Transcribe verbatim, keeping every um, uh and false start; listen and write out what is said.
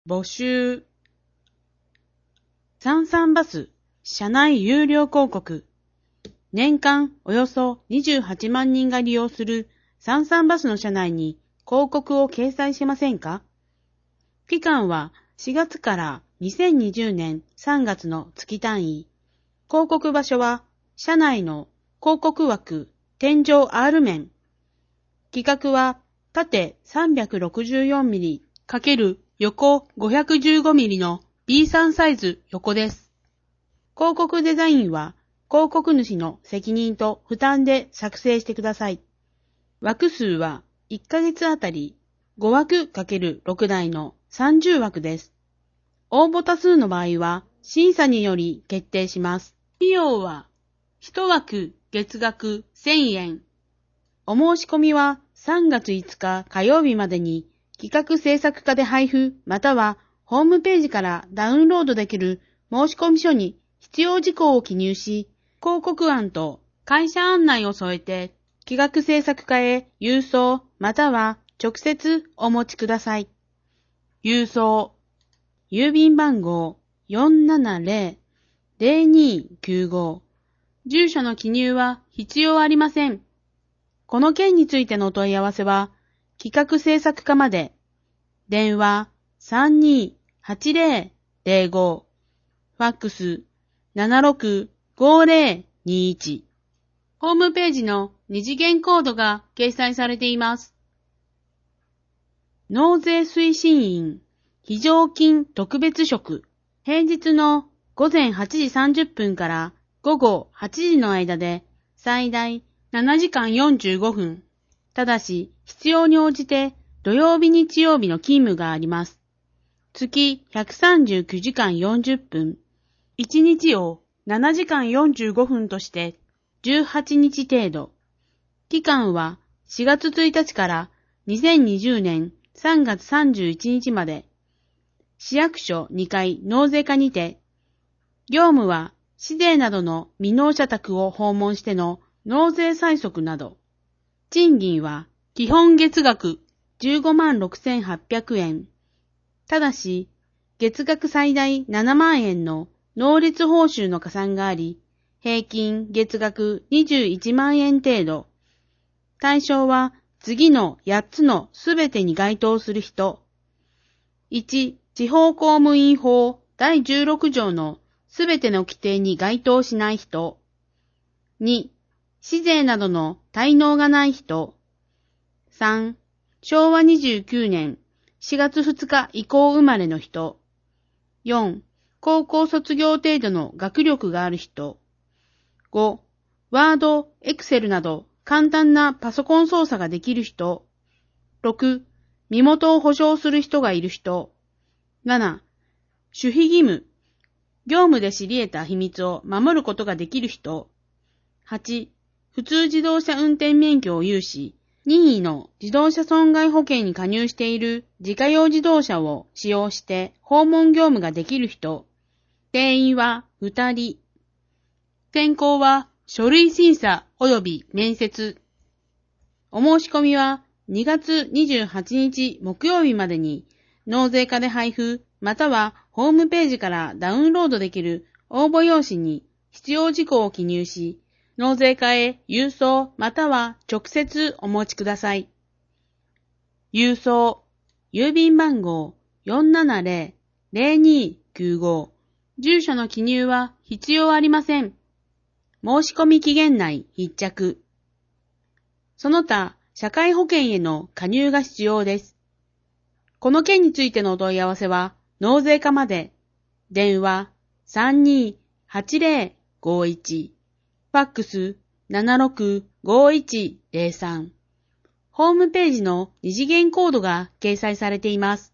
募集。サンサンバス、車内有料広告。年間およそにじゅうはちまんにんが利用するサンサンバスの車内に広告を掲載しませんか？期間はしがつからにせんにじゅうねんさんがつの月単位。広告場所は車内の広告枠天井 R 面。規格は縦 さんびゃくろくじゅうよんミリ×横 ごひゃくじゅうごミリ の ビースリー サイズ横です。広告デザインは広告主の責任と負担で作成してください。枠数はいっかげつあたりごわく ×ろく 台のさんじゅうわくです。応募多数の場合は審査により決定します。費用はいちわく月額せんえん。お申し込みはさんがついつか火曜日までに企画制作課で配布またはホームページからダウンロードできる申込書に必要事項を記入し、広告案と会社案内を添えて企画制作課へ郵送または直接お持ちください。郵送。郵便番号 よんななぜろ ぜろにきゅうご。住所の記入は必要ありません。この件についてのお問い合わせは、企画制作課まで。電話 さんにーはちぜろぜろご。ファックス ななろくごぜろにいち。ホームページの二次元コードが掲載されています。納税推進員、非常勤特別職。平日のごぜんはちじさんじゅっぷんからごごはちじの間で最大ななじかんよんじゅうごふん。ただし必要に応じて土曜日日曜日の勤務があります。月ひゃくさんじゅうきゅうじかんよんじゅっぷん。いちにちをななじかんよんじゅうごふんとしてじゅうはちにち程度。期間はしがつついたちからにせんにじゅうねんさんがつさんじゅういちにちまで。市役所にかい納税課にて。業務は市税などの未納者宅を訪問しての納税催促など。賃金は基本月額じゅうごまんろくせんはっぴゃくえん。ただし、月額最大ななまんえんの納率報酬の加算があり、平均月額にじゅういちまんえん程度。対象は次のやっつのすべてに該当する人。いち、地方公務員法だいじゅうろくじょうのすべての規定に該当しない人。に、市税などの滞納がない人。さん、しょうわにじゅうきゅうねんしがつふつか以降生まれの人。よん、高校卒業程度の学力がある人。ご、ワード、エクセルなど簡単なパソコン操作ができる人。ろく、身元を保証する人がいる人。なな、守秘義務。業務で知り得た秘密を守ることができる人。はち、普通自動車運転免許を有し、任意の自動車損害保険に加入している自家用自動車を使用して訪問業務ができる人。定員はふたり。選考は書類審査及び面接。お申し込みはにがつにじゅうはちにち木曜日までに納税課で配布またはホームページからダウンロードできる応募用紙に必要事項を記入し、納税課へ郵送または直接お持ちください。郵送。郵便番号 よんななぜろ ぜろにきゅうご。住所の記入は必要ありません。申し込み期限内必着。その他、社会保険への加入が必要です。この件についてのお問い合わせは、納税課まで。電話 さんにーはちぜろごいち。ファックス ななろくごいちぜろさん。ホームページの二次元コードが掲載されています。